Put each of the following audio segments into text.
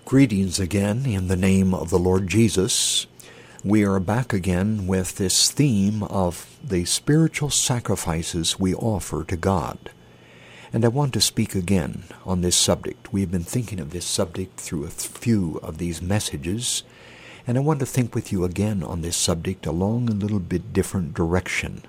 Greetings again in the name of the Lord Jesus. We are back again with this theme of the spiritual sacrifices we offer to God. And I want to speak again on this subject. We have been thinking of this subject through a few of these messages, and I want to think with you again on this subject along a little bit different direction.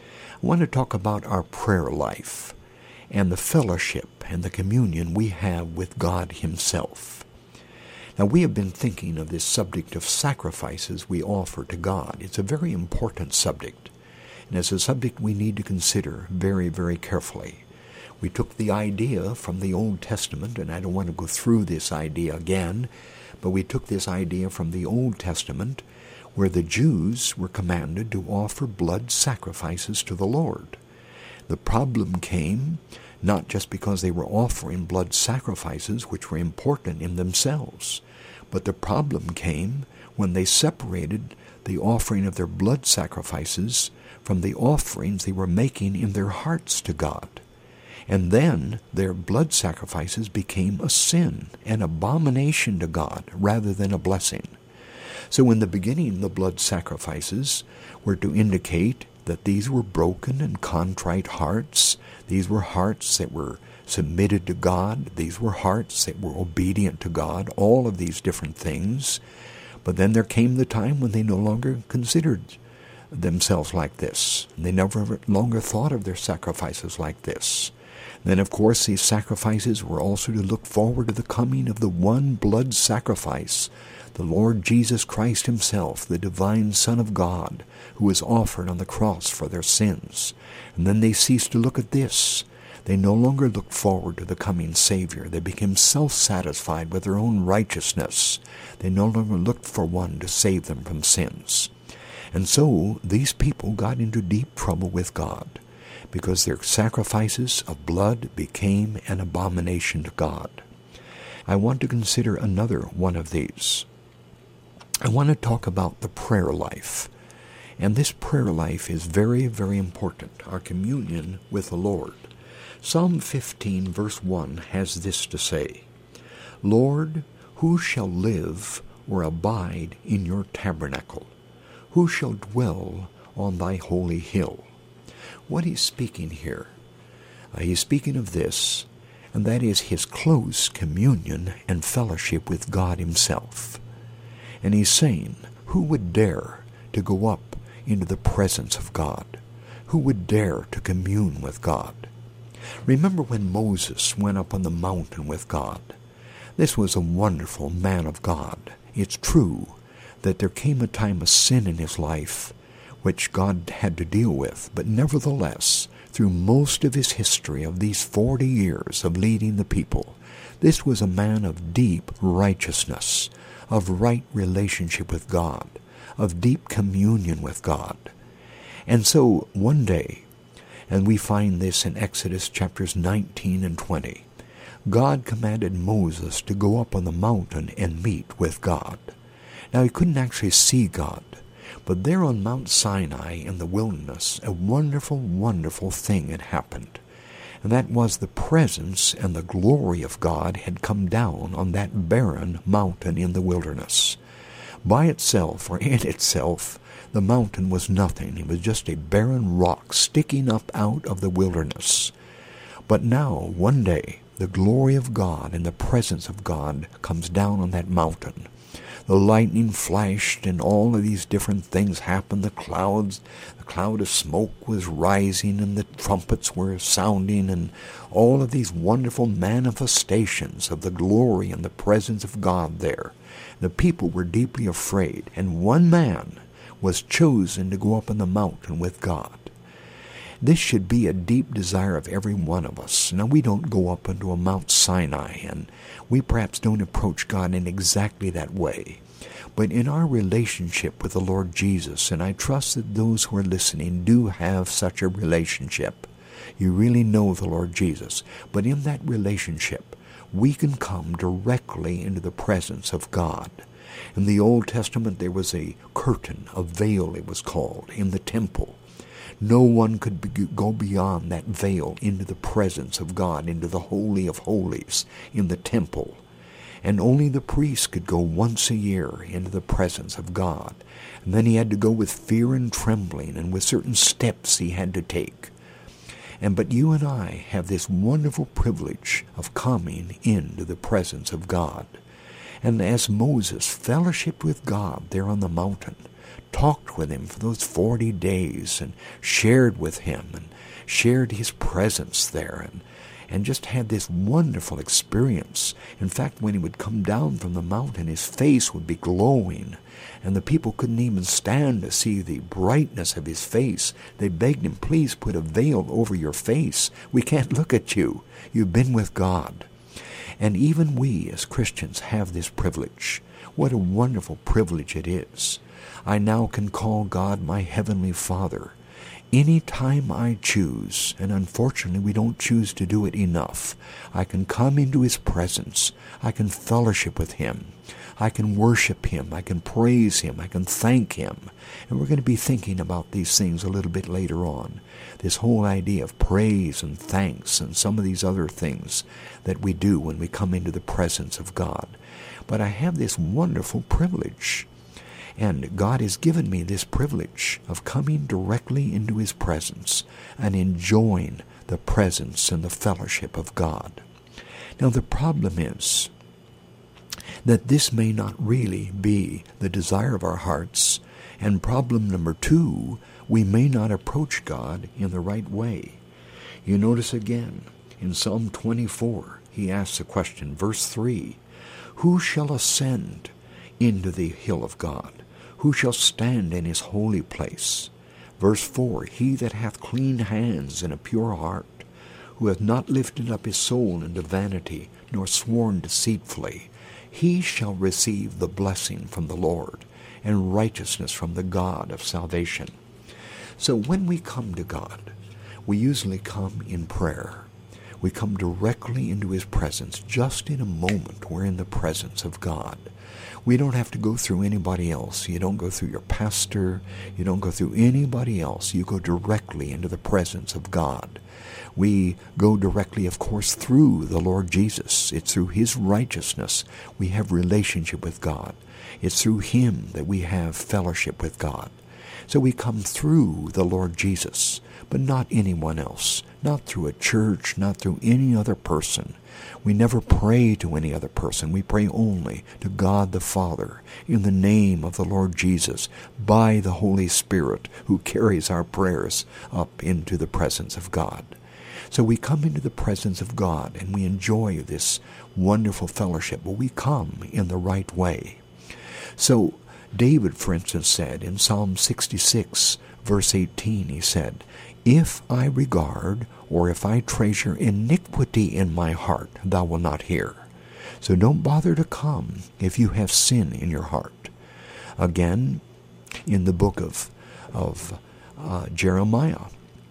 I want to talk about our prayer life and the fellowship and the communion we have with God Himself. Now, we have been thinking of this subject of sacrifices we offer to God. It's a very important subject, and it's a subject we need to consider very, very carefully. We took the idea from the Old Testament, and I don't want to go through this idea again, but we took this idea from the Old Testament where the Jews were commanded to offer blood sacrifices to the Lord. The problem came not just because they were offering blood sacrifices, which were important in themselves, but the problem came when they separated the offering of their blood sacrifices from the offerings they were making in their hearts to God. And then their blood sacrifices became a sin, an abomination to God, rather than a blessing. So in the beginning, the blood sacrifices were to indicate that these were broken and contrite hearts. These were hearts that were submitted to God. These were hearts that were obedient to God, all of these different things. But then there came the time when they no longer considered themselves like this. They never longer thought of their sacrifices like this. Then, of course, these sacrifices were also to look forward to the coming of the one blood sacrifice, the Lord Jesus Christ Himself, the divine Son of God, who was offered on the cross for their sins. And then they ceased to look at this. They no longer looked forward to the coming Savior. They became self-satisfied with their own righteousness. They no longer looked for one to save them from sins. And so these people got into deep trouble with God, because their sacrifices of blood became an abomination to God. I want to consider another one of these. I want to talk about the prayer life. And this prayer life is very, very important, our communion with the Lord. Psalm 15, verse 1 has this to say, "Lord, who shall live or abide in your tabernacle? Who shall dwell on thy holy hill?" What he's speaking here, he's speaking of this, and that is his close communion and fellowship with God Himself. And he's saying, who would dare to go up into the presence of God? Who would dare to commune with God? Remember when Moses went up on the mountain with God? This was a wonderful man of God. It's true that there came a time of sin in his life which God had to deal with, but nevertheless, through most of his history of these 40 years of leading the people, this was a man of deep righteousness, of right relationship with God, of deep communion with God. And so one day, and we find this in Exodus chapters 19 and 20, God commanded Moses to go up on the mountain and meet with God. Now he couldn't actually see God, but there on Mount Sinai in the wilderness, a wonderful, wonderful thing had happened. And that was the presence and the glory of God had come down on that barren mountain in the wilderness. By itself, or in itself, the mountain was nothing. It was just a barren rock sticking up out of the wilderness. But now, one day, the glory of God and the presence of God comes down on that mountain. The lightning flashed and all of these different things happened. The cloud of smoke was rising and the trumpets were sounding and all of these wonderful manifestations of the glory and the presence of God there. The people were deeply afraid, and one man was chosen to go up on the mountain with God. This should be a deep desire of every one of us. Now, we don't go up into a Mount Sinai, and we perhaps don't approach God in exactly that way. But in our relationship with the Lord Jesus, and I trust that those who are listening do have such a relationship, you really know the Lord Jesus. But in that relationship, we can come directly into the presence of God. In the Old Testament, there was a curtain, a veil it was called, in the temple. No one could go beyond that veil into the presence of God, into the Holy of Holies in the temple. And only the priest could go once a year into the presence of God. And then he had to go with fear and trembling and with certain steps he had to take. But you and I have this wonderful privilege of coming into the presence of God. And as Moses fellowshiped with God there on the mountain, talked with him for those 40 days and shared with him and shared his presence there and just had this wonderful experience. In fact, when he would come down from the mountain, his face would be glowing, and the people couldn't even stand to see the brightness of his face. They begged him, please put a veil over your face. We can't look at you. You've been with God. And even we as Christians have this privilege. What a wonderful privilege it is. I now can call God my Heavenly Father any time I choose, and unfortunately we don't choose to do it enough. I can come into his presence. I can fellowship with him. I can worship him. I can praise him. I can thank him. And we're going to be thinking about these things a little bit later on. This whole idea of praise and thanks and some of these other things that we do when we come into the presence of God. But I have this wonderful privilege. And God has given me this privilege of coming directly into his presence and enjoying the presence and the fellowship of God. Now the problem is that this may not really be the desire of our hearts. And problem number 2, we may not approach God in the right way. You notice again, in Psalm 24, he asks a question, verse 3, who shall ascend into the hill of God? Who shall stand in his holy place? Verse 4, he that hath clean hands and a pure heart, who hath not lifted up his soul into vanity, nor sworn deceitfully, he shall receive the blessing from the Lord, and righteousness from the God of salvation. So when we come to God, we usually come in prayer. We come directly into his presence. Just in a moment, we're in the presence of God. We don't have to go through anybody else. You don't go through your pastor. You don't go through anybody else. You go directly into the presence of God. We go directly, of course, through the Lord Jesus. It's through his righteousness we have relationship with God. It's through him that we have fellowship with God. So we come through the Lord Jesus, but not anyone else, not through a church, not through any other person. We never pray to any other person. We pray only to God the Father in the name of the Lord Jesus by the Holy Spirit who carries our prayers up into the presence of God. So we come into the presence of God and we enjoy this wonderful fellowship, but we come in the right way. So David, for instance, said in Psalm 66, verse 18, he said, if I regard or if I treasure iniquity in my heart, thou wilt not hear. So don't bother to come if you have sin in your heart. Again, in the book of Jeremiah,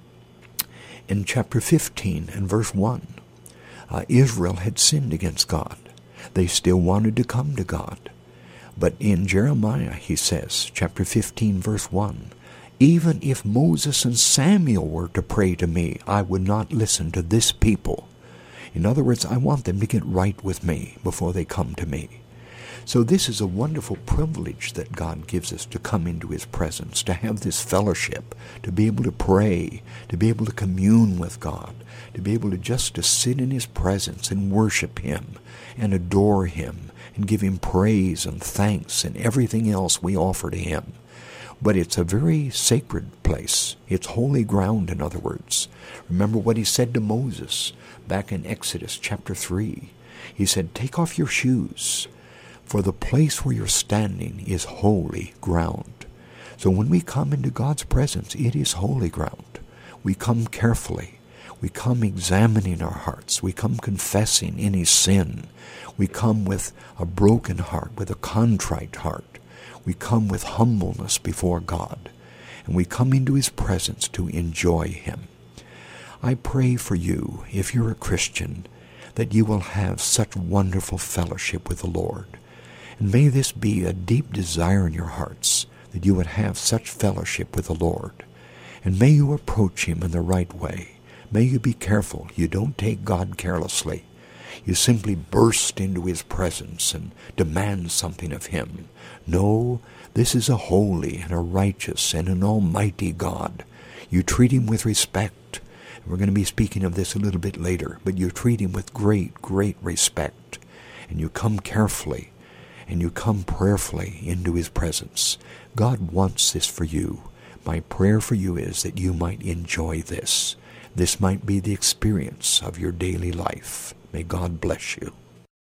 in chapter 15 and verse 1, Israel had sinned against God. They still wanted to come to God. But in Jeremiah, he says, chapter 15, verse 1, even if Moses and Samuel were to pray to me, I would not listen to this people. In other words, I want them to get right with me before they come to me. So this is a wonderful privilege that God gives us to come into his presence, to have this fellowship, to be able to pray, to be able to commune with God, to be able to sit in his presence and worship him and adore him and give him praise and thanks and everything else we offer to him. But it's a very sacred place. It's holy ground, in other words. Remember what he said to Moses back in Exodus chapter 3. He said, take off your shoes, for the place where you're standing is holy ground. So when we come into God's presence, it is holy ground. We come carefully. We come examining our hearts. We come confessing any sin. We come with a broken heart, with a contrite heart. We come with humbleness before God. And we come into his presence to enjoy him. I pray for you, if you're a Christian, that you will have such wonderful fellowship with the Lord. And may this be a deep desire in your hearts, that you would have such fellowship with the Lord. And may you approach him in the right way. May you be careful you don't take God carelessly. You simply burst into his presence and demand something of him. No, this is a holy and a righteous and an almighty God. You treat him with respect. We're going to be speaking of this a little bit later, but you treat him with great, great respect. And you come carefully and you come prayerfully into his presence. God wants this for you. My prayer for you is that you might enjoy this. This might be the experience of your daily life. May God bless you.